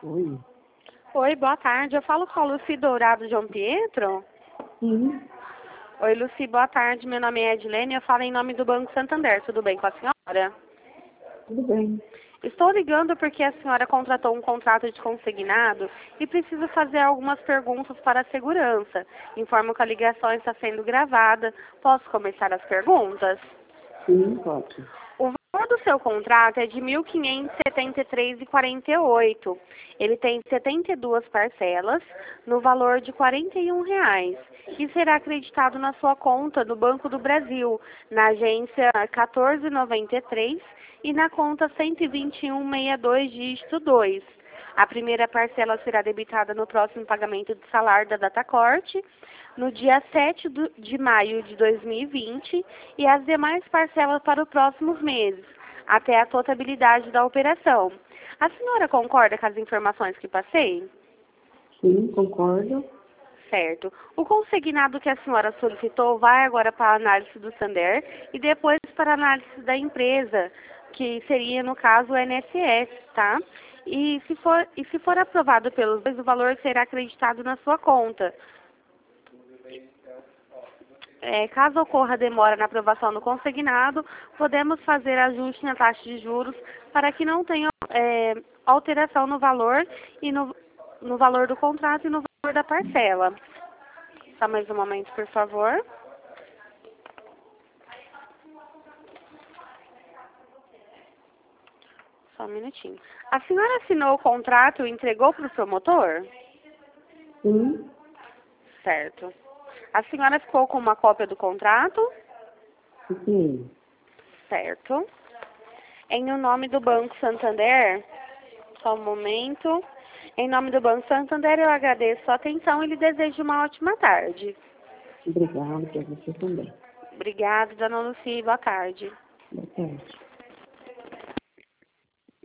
Oi. Oi, boa tarde. Eu falo com a Lucy Dourado João Pietro. Sim, Oi, Lucy, boa tarde. Meu nome é Edilene. Eu falo em nome do Banco Santander. Tudo bem com a senhora? tudo bem. Estou ligando porque a senhora contratou um contrato de consignado e precisa fazer algumas perguntas para a segurança. Informo que a ligação está sendo gravada. Posso começar as perguntas? Sim, pode. O valor do seu contrato é de R$ 1.573,48. Ele tem 72 parcelas, no valor de R$ 41, e será acreditado na sua conta do Banco do Brasil, na agência 1493 e na conta 12162, dígito 2. A primeira parcela será debitada no próximo pagamento de salário da Datacorte, no dia 7 de maio de 2020, e as demais parcelas para os próximos meses, até a totabilidade da operação. A senhora concorda com as informações que passei? Sim, concordo. Certo. O consignado que a senhora solicitou vai agora para a análise do Santander e depois para a análise da empresa, que seria, no caso, o INSS, tá? Se for aprovado pelos dois, o valor será acreditado na sua conta. Caso ocorra demora na aprovação do consignado, podemos fazer ajuste na taxa de juros para que não tenha alteração no valor e no valor do contrato e no valor da parcela. Só mais um momento, por favor. Só um minutinho. A senhora assinou o contrato e entregou para o promotor? Sim, Certo. A senhora ficou com uma cópia do contrato? sim. Certo. Em nome do Banco Santander, só um momento. Em nome do Banco Santander, eu agradeço a atenção e lhe desejo uma ótima tarde. Obrigado para você também. Obrigada, dona Lucy. Boa tarde. Boa tarde.